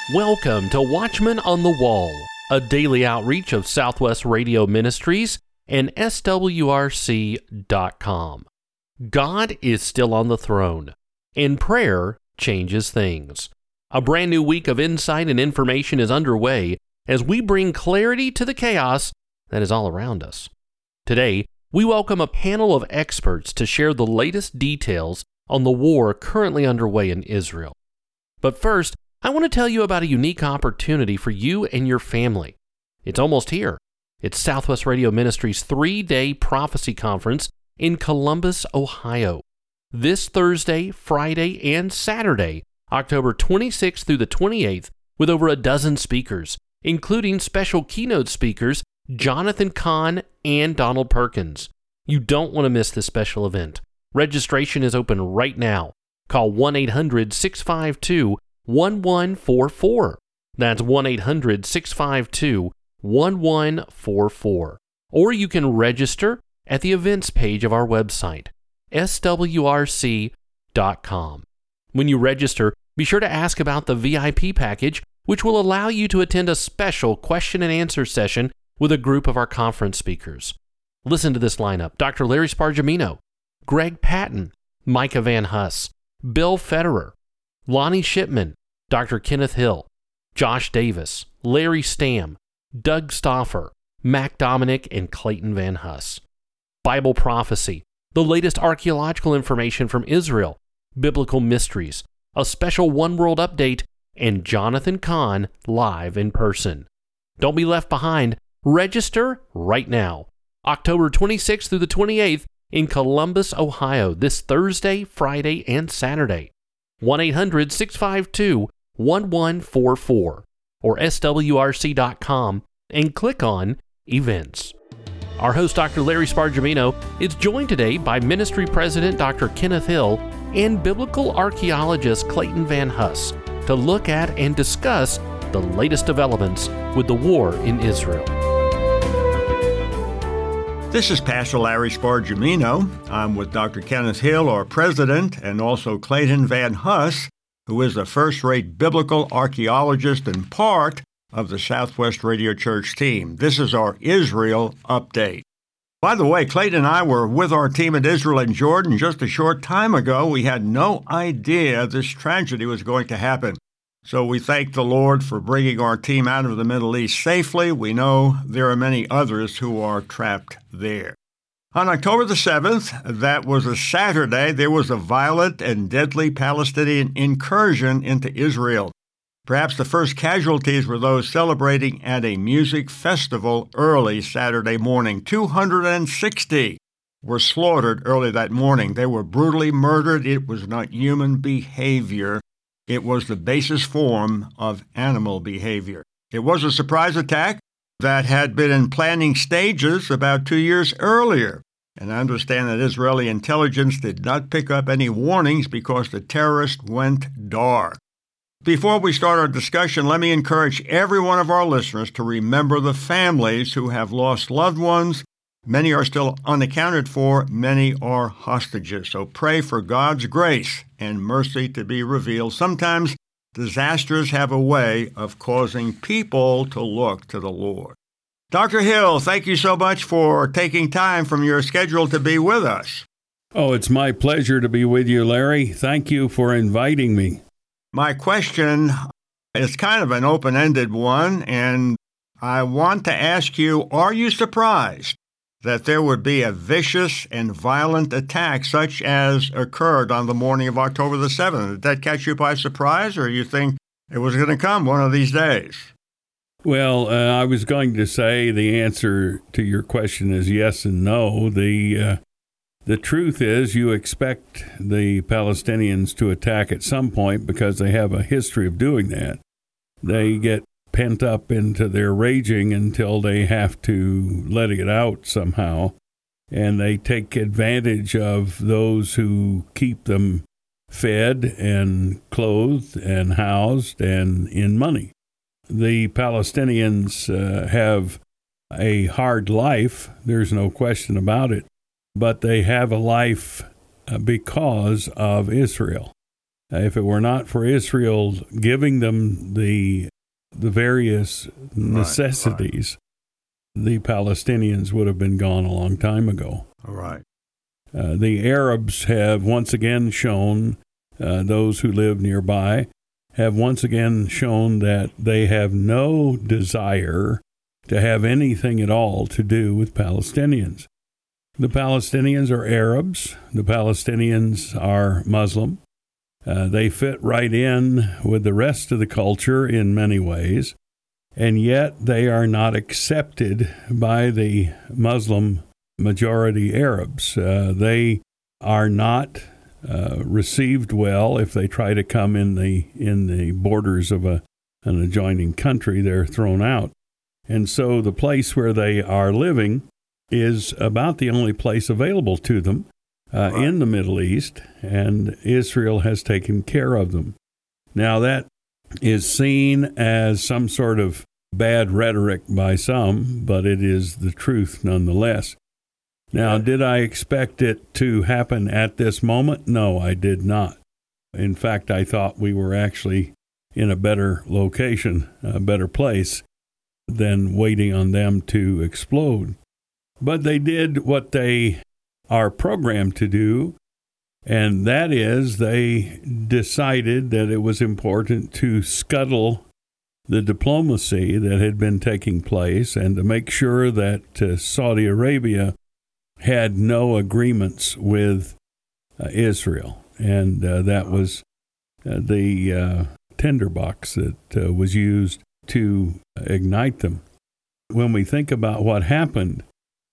Welcome to Watchman on the Wall, a daily outreach of Southwest Radio Ministries and SWRC.com. God is still on the throne, and prayer changes things. A brand new week of insight and information is underway as we bring clarity to the chaos that is all around us. Today, we welcome a panel of experts to share the latest details on the war currently underway in Israel. But first, I want to tell you about a unique opportunity for you and your family. It's almost here. It's Southwest Radio Ministries' 3-day prophecy conference in Columbus, Ohio. This Thursday, Friday, and Saturday, October 26th through the 28th, with over a dozen speakers, including special keynote speakers Jonathan Cahn and Donald Perkins. You don't want to miss this special event. Registration is open right now. Call 1-800-652-1144. That's 1-800-652-1144. Or you can register at the events page of our website, swrc.com. When you register, be sure to ask about the VIP package, which will allow you to attend a special question and answer session with a group of our conference speakers. Listen to this lineup: Dr. Larry Spargimino, Greg Patton, Micah Van Huss, Bill Federer, Lonnie Shipman, Dr. Kenneth Hill, Josh Davis, Larry Stamm, Doug Stauffer, Mac Dominic, and Clayton Van Huss. Bible prophecy, the latest archaeological information from Israel, biblical mysteries, a special One World update, and Jonathan Cahn live in person. Don't be left behind. Register right now. October 26th through the 28th in Columbus, Ohio, this Thursday, Friday, and Saturday. 1-800-652-1144 or swrc.com and click on Events. Our host, Dr. Larry Spargimino, is joined today by Ministry President Dr. Kenneth Hill and Biblical Archaeologist Clayton Van Huss to look at and discuss the latest developments with the war in Israel. This is Pastor Larry Spargimino. I'm with Dr. Kenneth Hill, our president, and also Clayton Van Huss, who is a first-rate biblical archaeologist and part of the Southwest Radio Church team. This is our Israel update. By the way, Clayton and I were with our team at Israel and Jordan just a short time ago. We had no idea this tragedy was going to happen. So we thank the Lord for bringing our team out of the Middle East safely. We know there are many others who are trapped there. On October the 7th, that was a Saturday, there was a violent and deadly Palestinian incursion into Israel. Perhaps the first casualties were those celebrating at a music festival early Saturday morning. 260 were slaughtered early that morning. They were brutally murdered. It was not human behavior. It was the basest form of animal behavior. It was a surprise attack that had been in planning stages about 2 years earlier. And I understand that Israeli intelligence did not pick up any warnings because the terrorists went dark. Before we start our discussion, let me encourage every one of our listeners to remember the families who have lost loved ones. Many are still unaccounted for. Many are hostages. So pray for God's grace and mercy to be revealed. Sometimes disasters have a way of causing people to look to the Lord. Dr. Hill, thank you so much for taking time from your schedule to be with us. Oh, it's my pleasure to be with you, Larry. Thank you for inviting me. My question is kind of an open-ended one, and I want to ask you, are you surprised that there would be a vicious and violent attack such as occurred on the morning of October the 7th? Did that catch you by surprise, or you think it was going to come one of these days? Well, I was going to say the answer to your question is yes and no. The truth is you expect the Palestinians to attack at some point because they have a history of doing that. They get pent up into their raging until they have to let it out somehow, and they take advantage of those who keep them fed and clothed and housed and in money. The Palestinians have a hard life, there's no question about it, but they have a life because of Israel. If it were not for Israel giving them the various necessities, the Palestinians would have been gone a long time ago. All right. The Arabs have once again shown, those who live nearby, have once again shown that they have no desire to have anything at all to do with Palestinians. The Palestinians are Arabs. The Palestinians are Muslim. They fit right in with the rest of the culture in many ways, and yet they are not accepted by the Muslim majority Arabs. They are not received well if they try to come in the borders of an adjoining country. They're thrown out. And so the place where they are living is about the only place available to them in the Middle East, and Israel has taken care of them. Now that is seen as some sort of bad rhetoric by some, but it is the truth nonetheless. Now, did I expect it to happen at this moment? No, I did not. In fact, I thought we were actually in a better location, a better place, than waiting on them to explode. But they did what they are programmed to do, and that is they decided that it was important to scuttle the diplomacy that had been taking place and to make sure that Saudi Arabia had no agreements with Israel. And that was the tinderbox that was used to ignite them. When we think about what happened,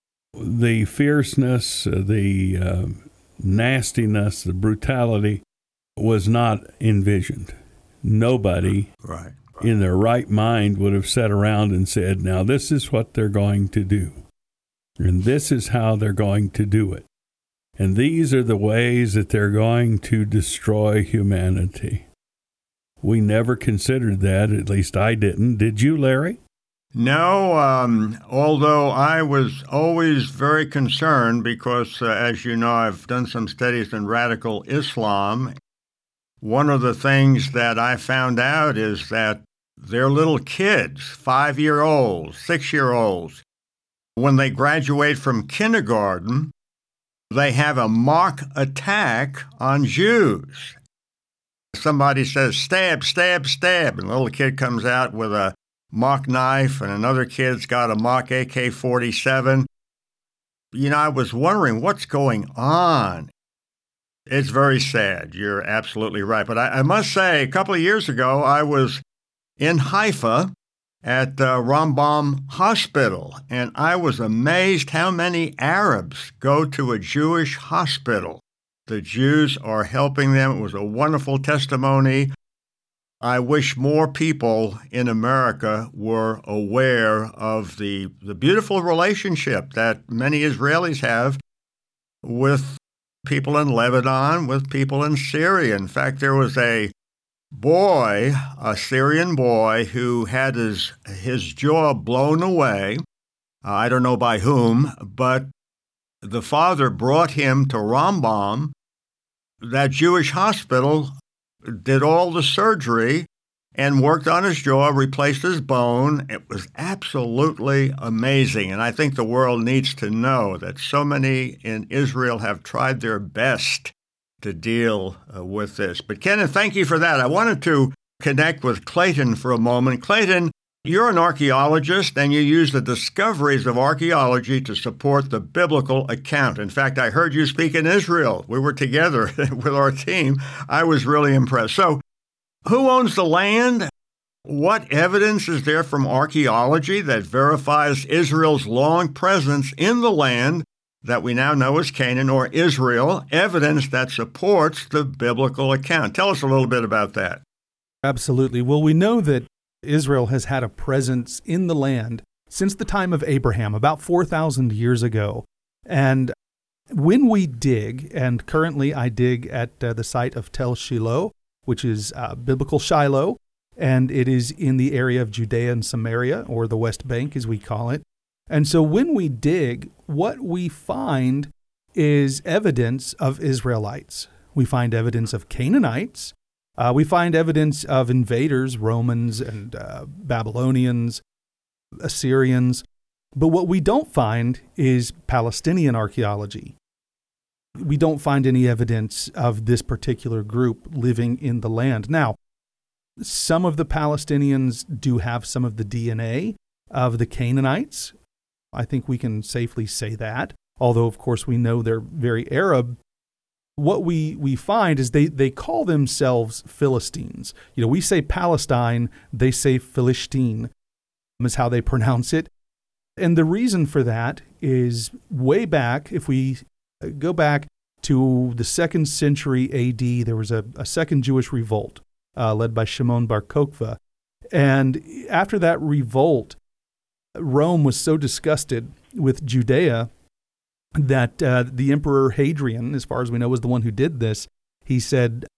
the fierceness, the nastiness, the brutality was not envisioned. Nobody in their right mind would have sat around and said, now this is what they're going to do, and this is how they're going to do it, and these are the ways that they're going to destroy humanity. We never considered that, at least I didn't. Did you, Larry? No, although I was always very concerned because, as you know, I've done some studies in radical Islam. One of the things that I found out is that they're little kids, 5-year-olds, 6-year-olds. When they graduate from kindergarten, they have a mock attack on Jews. Somebody says, stab, stab, stab, and the little kid comes out with a mock knife, and another kid's got a mock AK-47. You know, I was wondering what's going on. It's very sad. You're absolutely right. But I must say, a couple of years ago, I was in Haifa at Rambam Hospital, and I was amazed how many Arabs go to a Jewish hospital. The Jews are helping them. It was a wonderful testimony. I wish more people in America were aware of the beautiful relationship that many Israelis have with people in Lebanon, with people in Syria. In fact, there was a boy, a Syrian boy, who had his jaw blown away. I don't know by whom, but the father brought him to Rambam. That Jewish hospital did all the surgery and worked on his jaw, replaced his bone. It was absolutely amazing. And I think the world needs to know that so many in Israel have tried their best to deal with this. But Kenneth, thank you for that. I wanted to connect with Clayton for a moment. Clayton, you're an archaeologist, and you use the discoveries of archaeology to support the biblical account. In fact, I heard you speak in Israel. We were together with our team. I was really impressed. So, who owns the land? What evidence is there from archaeology that verifies Israel's long presence in the land that we now know as Canaan or Israel, evidence that supports the biblical account? Tell us a little bit about that. Absolutely. Well, we know that Israel has had a presence in the land since the time of Abraham, about 4,000 years ago. And when we dig, and currently I dig at the site of Tel Shiloh, which is biblical Shiloh, and it is in the area of Judea and Samaria, or the West Bank as we call it. And so when we dig, what we find is evidence of Israelites. We find evidence of Canaanites, We find evidence of invaders, Romans and Babylonians, Assyrians. But what we don't find is Palestinian archaeology. We don't find any evidence of this particular group living in the land. Now, some of the Palestinians do have some of the DNA of the Canaanites. I think we can safely say that, although, of course, we know they're very Arab. What we find is they call themselves Philistines. We say Palestine, they say Philistine, is how they pronounce it. And the reason for that is way back, if we go back to the 2nd century A.D., there was a second Jewish revolt led by Shimon Bar Kokhba. And after that revolt, Rome was so disgusted with Judea that the Emperor Hadrian, as far as we know, was the one who did this. He said,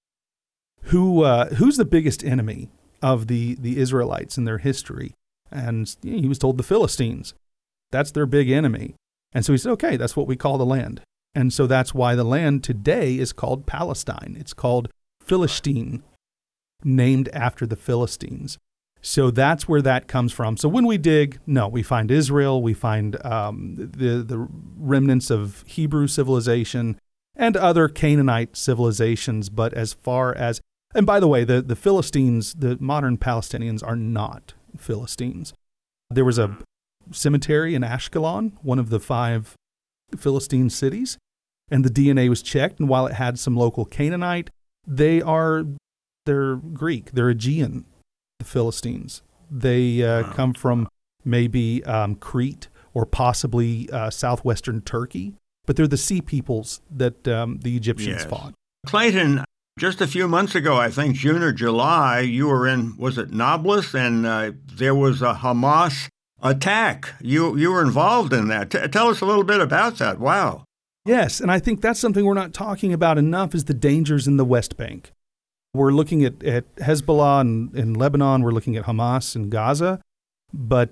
who's the biggest enemy of the Israelites in their history? And he was told the Philistines. That's their big enemy. And so he said, okay, that's what we call the land. And so that's why the land today is called Palestine. It's called Philistine, named after the Philistines. So that's where that comes from. So when we dig, we find Israel, we find the remnants of Hebrew civilization and other Canaanite civilizations. But as far as, and by the way, the Philistines, the modern Palestinians are not Philistines. There was a cemetery in Ashkelon, one of the 5 Philistine cities, and the DNA was checked, and while it had some local Canaanite, they're Greek, they're Aegean, the Philistines. They come from maybe Crete or possibly southwestern Turkey, but they're the sea peoples that the Egyptians fought. Clayton, just a few months ago, I think June or July, you were in, was it Nablus, and there was a Hamas attack. You were involved in that. Tell us a little bit about that. Wow. Yes, and I think that's something we're not talking about enough is the dangers in the West Bank. We're looking at Hezbollah in Lebanon. We're looking at Hamas in Gaza. But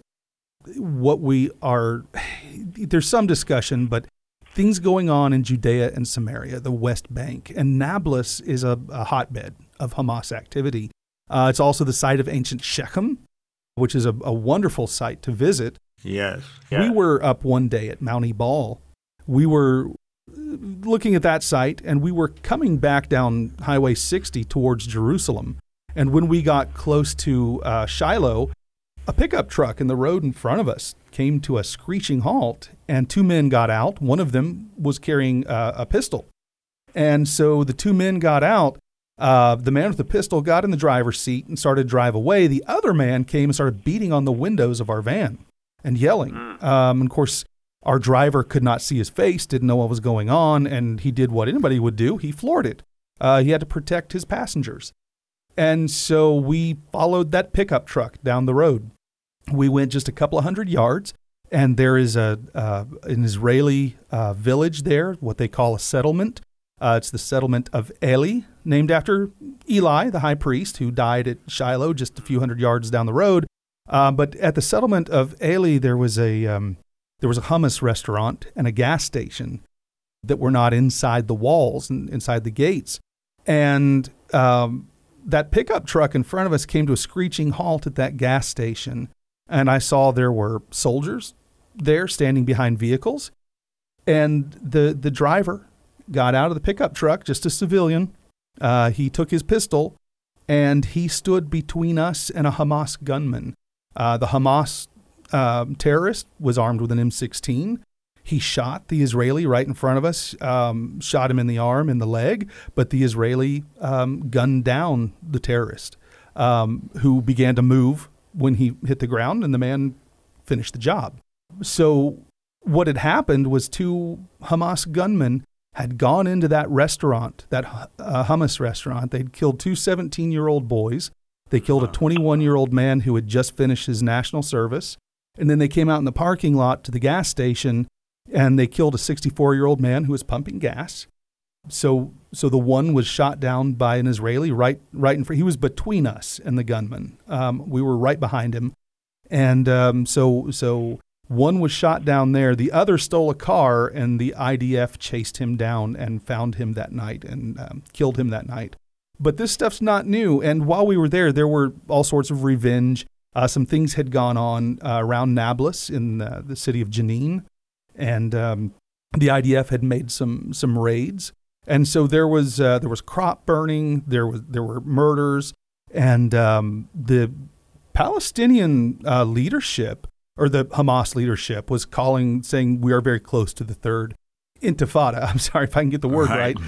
there's some discussion, but things going on in Judea and Samaria, the West Bank. And Nablus is a hotbed of Hamas activity. It's also the site of ancient Shechem, which is a wonderful site to visit. Yes. We were up one day at Mount Ebal. We were looking at that site, and we were coming back down Highway 60 towards Jerusalem. And when we got close to Shiloh, a pickup truck in the road in front of us came to a screeching halt, and 2 men got out. One of them was carrying a pistol. And so the 2 men got out. The man with the pistol got in the driver's seat and started to drive away. The other man came and started beating on the windows of our van and yelling. And of course, our driver could not see his face, didn't know what was going on, and he did what anybody would do. He floored it. He had to protect his passengers. And so we followed that pickup truck down the road. We went just a couple of 100 yards, and there is an Israeli village there, what they call a settlement. It's the settlement of Eli, named after Eli, the high priest, who died at Shiloh just a few 100 yards down the road. But at the settlement of Eli, there was a hummus restaurant and a gas station that were not inside the walls and inside the gates. And that pickup truck in front of us came to a screeching halt at that gas station. And I saw there were soldiers there standing behind vehicles. And the driver got out of the pickup truck, just a civilian. He took his pistol, and he stood between us and a Hamas gunman. The Hamas terrorist was armed with an M16. He shot the Israeli right in front of us, shot him in the arm, in the leg, but the Israeli gunned down the terrorist, who began to move when he hit the ground, and the man finished the job. So what had happened was 2 Hamas gunmen had gone into that restaurant, that hummus restaurant. They'd killed 2 17-year-old boys. They killed a 21-year-old man who had just finished his national service. And then they came out in the parking lot to the gas station, and they killed a 64-year-old man who was pumping gas. So the one was shot down by an Israeli right in front. He was between us and the gunman. We were right behind him. And so one was shot down there. The other stole a car, and the IDF chased him down and found him that night and killed him that night. But this stuff's not new. And while we were there were all sorts of revenge. Some things had gone on around Nablus in the city of Jenin. And the IDF had made some raids. And so there was crop burning, there were murders, and the Palestinian leadership, or the Hamas leadership, was saying we are very close to the third intifada. I'm sorry if I can get the word right.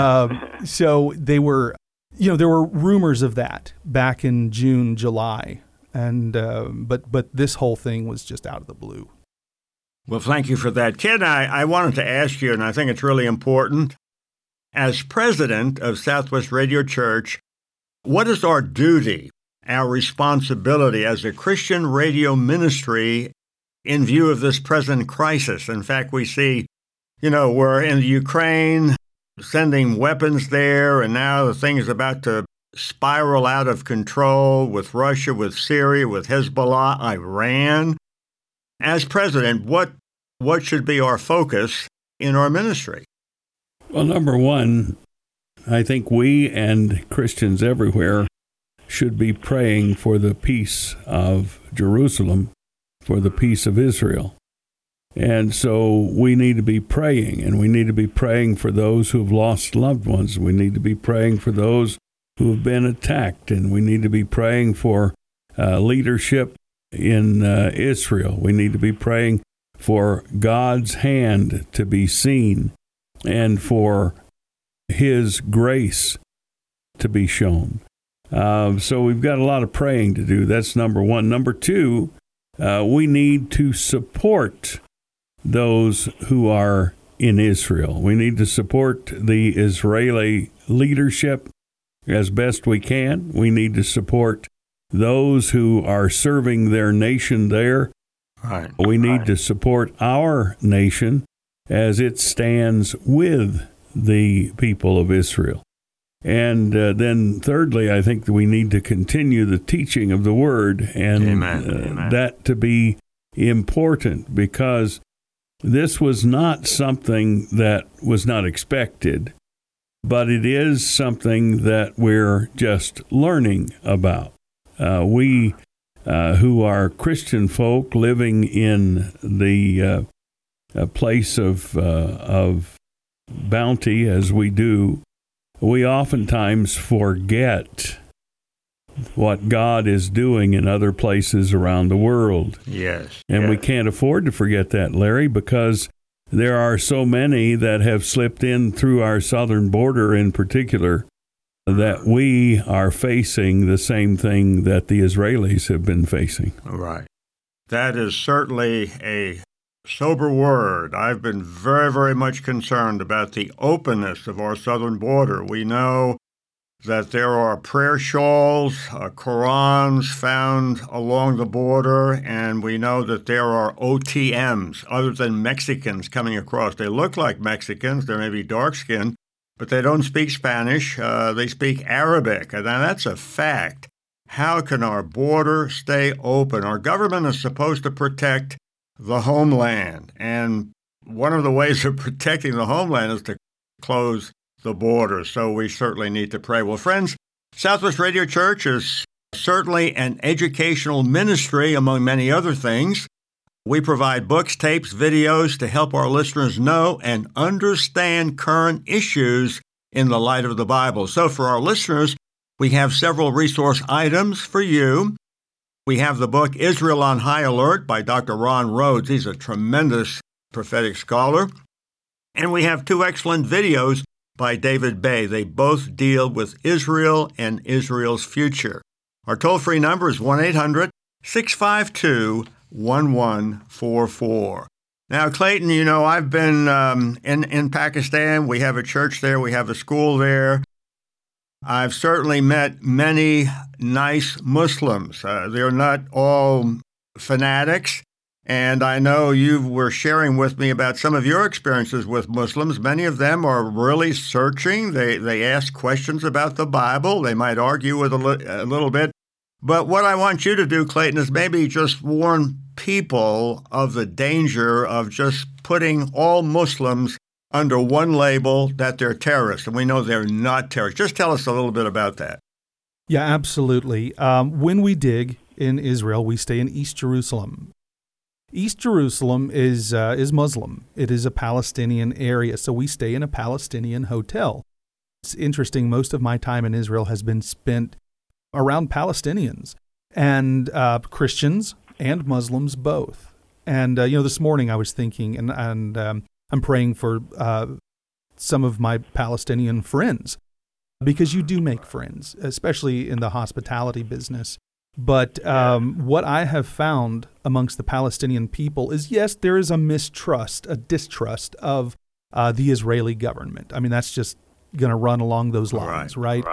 So they were, there were rumors of that back in June, July, and but this whole thing was just out of the blue. Well, thank you for that. Ken, I wanted to ask you, and I think it's really important, as president of Southwest Radio Church, what is our duty, our responsibility as a Christian radio ministry in view of this present crisis? In fact, we see, we're in Ukraine, sending weapons there, and now the thing is about to spiral out of control with Russia, with Syria, with Hezbollah, Iran. As president, what should be our focus in our ministry? Well, number one, I think we and Christians everywhere should be praying for the peace of Jerusalem, for the peace of Israel. And so we need to be praying, and we need to be praying for those who have lost loved ones. We need to be praying for those who have been attacked, and we need to be praying for leadership in Israel. We need to be praying for God's hand to be seen and for His grace to be shown. So we've got a lot of praying to do. That's number one. Number two, we need to support those who are in Israel. We need to support the Israeli leadership as best we can. We need to support those who are serving their nation there. Right. We need to support our nation as it stands with the people of Israel. And then thirdly, I think that we need to continue the teaching of the Word, and Amen. That to be important, because this was not something that was not expected, but it is something that we're just learning about. We who are Christian folk living in the place of bounty as we do, we oftentimes forget what God is doing in other places around the world. Yes. And we can't afford to forget that, Larry, because there are so many that have slipped in through our southern border in particular, that we are facing the same thing that the Israelis have been facing. Right. That is certainly a sober word. I've been very, very much concerned about the openness of our southern border. We know that there are prayer shawls, Qurans found along the border, and we know that there are OTMs, other than Mexicans, coming across. They look like Mexicans. They may be dark-skinned, but they don't speak Spanish. They speak Arabic. And that's a fact. How can our border stay open? Our government is supposed to protect the homeland. And one of the ways of protecting the homeland is to close the border. So we certainly need to pray. Well, friends, Southwest Radio Church is certainly an educational ministry, among many other things. We provide books, tapes, videos to help our listeners know and understand current issues in the light of the Bible. So for our listeners, we have several resource items for you. We have the book Israel on High Alert by Dr. Ron Rhodes. He's a tremendous prophetic scholar. And we have two excellent videos by David Bay. They both deal with Israel and Israel's future. Our toll-free number is 1-800-652-1144. Now, Clayton, I've been in Pakistan. We have a church there. We have a school there. I've certainly met many nice Muslims. They're not all fanatics. And I know you were sharing with me about some of your experiences with Muslims. Many of them are really searching. They ask questions about the Bible. They might argue with a little bit. But what I want you to do, Clayton, is maybe just warn people of the danger of just putting all Muslims under one label that they're terrorists, and we know they're not terrorists. Just tell us a little bit about that. Yeah, absolutely. When we dig in Israel, we stay in East Jerusalem. East Jerusalem is Muslim. It is a Palestinian area, so we stay in a Palestinian hotel. It's interesting, most of my time in Israel has been spent around Palestinians and Christians and Muslims both. And, this morning I was thinking, and I'm praying for some of my Palestinian friends, because you do make friends, especially in the hospitality business. But what I have found amongst the Palestinian people is, yes, there is a distrust of the Israeli government. I mean, that's just going to run along those lines, right?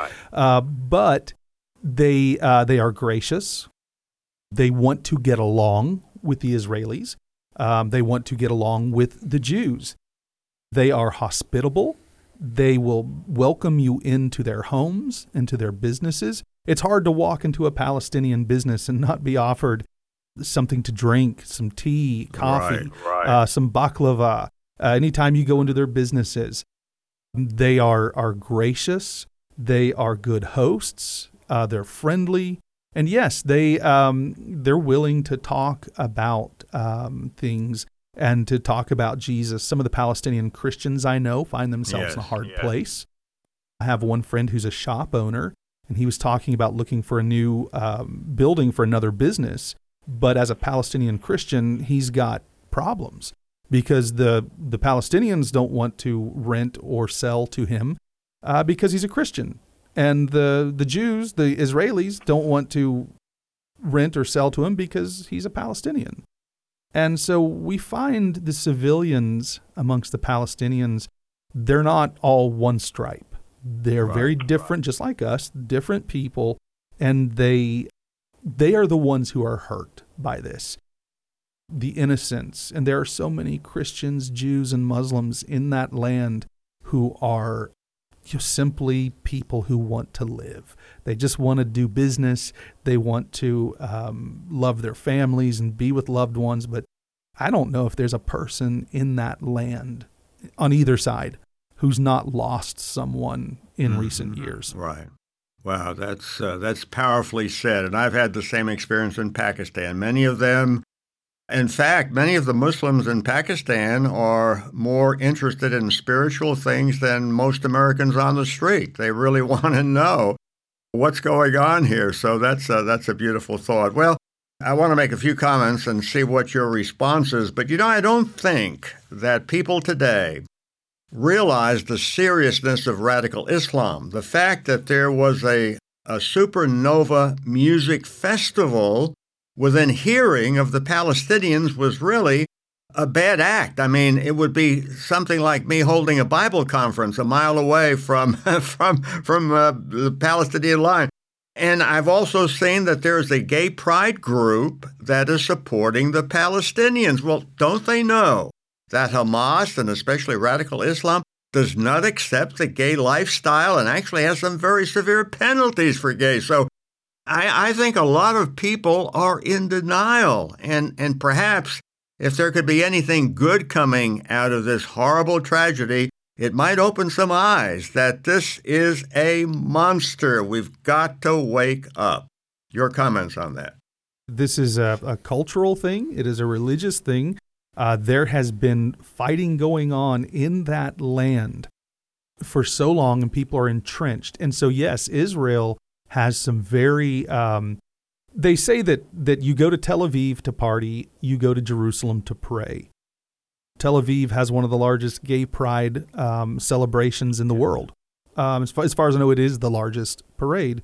But they are gracious. They want to get along with the Israelis. They want to get along with the Jews. They are hospitable. They will welcome you into their homes, into their businesses. It's hard to walk into a Palestinian business and not be offered something to drink, some tea, coffee, some baklava. Anytime you go into their businesses, they are gracious. They are good hosts. They're friendly. And yes, they're willing to talk about things and to talk about Jesus. Some of the Palestinian Christians I know find themselves in a hard place. I have one friend who's a shop owner, and he was talking about looking for a new building for another business. But as a Palestinian Christian, he's got problems because the Palestinians don't want to rent or sell to him because he's a Christian. And the Jews, the Israelis, don't want to rent or sell to him because he's a Palestinian. And so we find the civilians amongst the Palestinians, they're not all one stripe. They're very different, just like us, different people, and they are the ones who are hurt by this. The innocents, and there are so many Christians, Jews, and Muslims in that land who are just simply people who want to live. They just want to do business. They want to love their families and be with loved ones. But I don't know if there's a person in that land on either side who's not lost someone in recent years. Right. Wow, that's powerfully said. And I've had the same experience in Pakistan. Many of them, in fact, many of the Muslims in Pakistan are more interested in spiritual things than most Americans on the street. They really want to know what's going on here. So that's a beautiful thought. Well, I want to make a few comments and see what your response is. But, I don't think that people today realize the seriousness of radical Islam. The fact that there was a supernova music festival within hearing of the Palestinians was really a bad act. I mean, it would be something like me holding a Bible conference a mile away from the Palestinian line. And I've also seen that there is a gay pride group that is supporting the Palestinians. Well, don't they know that Hamas, and especially radical Islam, does not accept the gay lifestyle and actually has some very severe penalties for gays? So I think a lot of people are in denial. And perhaps if there could be anything good coming out of this horrible tragedy, it might open some eyes that this is a monster. We've got to wake up. Your comments on that? This is a cultural thing. It is a religious thing. There has been fighting going on in that land for so long, and people are entrenched. And so, yes, Israel has some very, they say that you go to Tel Aviv to party, you go to Jerusalem to pray. Tel Aviv has one of the largest gay pride celebrations in the world. As far as I know, it is the largest parade.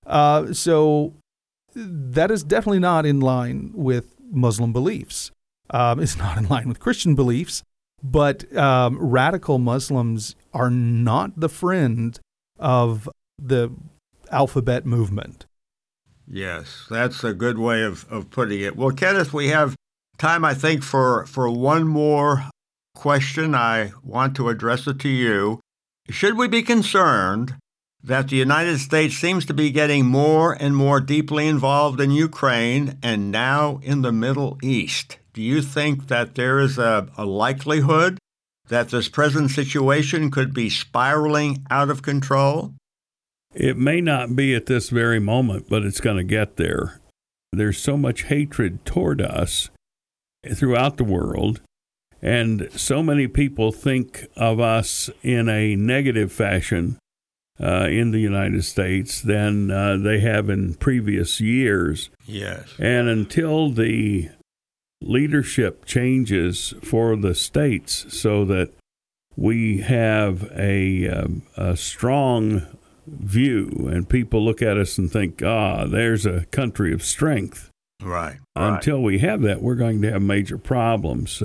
So that is definitely not in line with Muslim beliefs. It's not in line with Christian beliefs, but radical Muslims are not the friend of the alphabet movement. Yes, that's a good way of putting it. Well, Kenneth, we have time, I think, for one more question. I want to address it to you. Should we be concerned that the United States seems to be getting more and more deeply involved in Ukraine and now in the Middle East? Do you think that there is a likelihood that this present situation could be spiraling out of control? It may not be at this very moment, but it's going to get there. There's so much hatred toward us throughout the world, and so many people think of us in a negative fashion in the United States than they have in previous years. Yes. And until the leadership changes for the states so that we have a strong view and people look at us and think, there's a country of strength. Right. Until we have that, we're going to have major problems.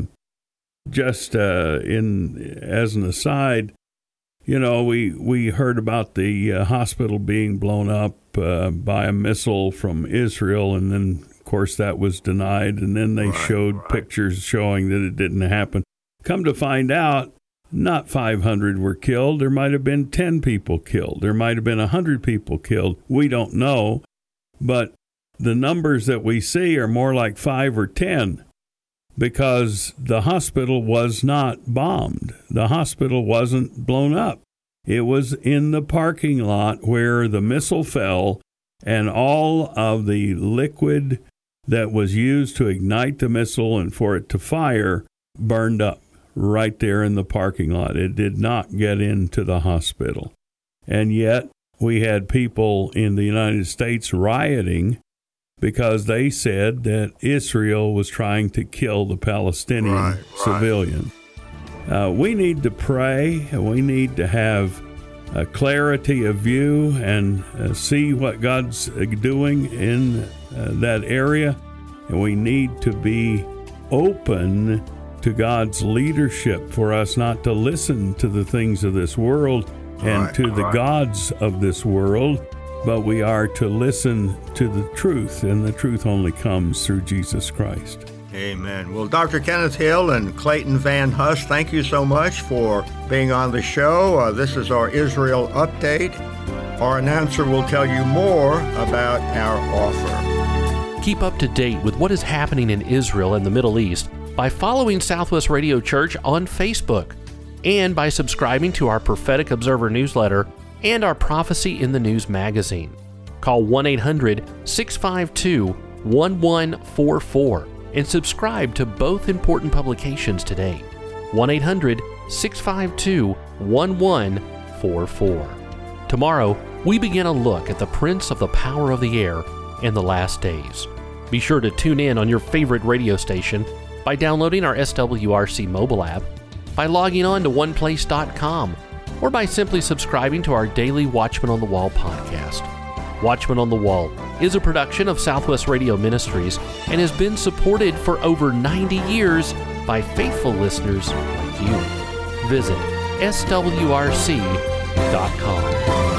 As an aside, we heard about the hospital being blown up by a missile from Israel, and then, of course, that was denied, and then they showed pictures showing that it didn't happen. Come to find out, not 500 were killed. There might have been 10 people killed. There might have been 100 people killed. We don't know, but the numbers that we see are more like 5 or 10. Because the hospital was not bombed. The hospital wasn't blown up. It was in the parking lot where the missile fell, and all of the liquid that was used to ignite the missile and for it to fire burned up right there in the parking lot. It did not get into the hospital. And yet we had people in the United States rioting because they said that Israel was trying to kill the Palestinian civilian. We need to pray. We need to have a clarity of view and see what God's doing in that area. And we need to be open to God's leadership for us not to listen to the things of this world and to the gods of this world, but we are to listen to the truth, and the truth only comes through Jesus Christ. Amen. Well, Dr. Kenneth Hill and Clayton Van Huss, thank you so much for being on the show. This is our Israel update. Our announcer will tell you more about our offer. Keep up to date with what is happening in Israel and the Middle East by following Southwest Radio Church on Facebook and by subscribing to our Prophetic Observer newsletter and our Prophecy in the News magazine. Call 1-800-652-1144 and subscribe to both important publications today. 1-800-652-1144. Tomorrow, we begin a look at the Prince of the Power of the Air in the last days. Be sure to tune in on your favorite radio station by downloading our SWRC mobile app, by logging on to oneplace.com, or by simply subscribing to our daily Watchman on the Wall podcast. Watchman on the Wall is a production of Southwest Radio Ministries and has been supported for over 90 years by faithful listeners like you. Visit swrc.com.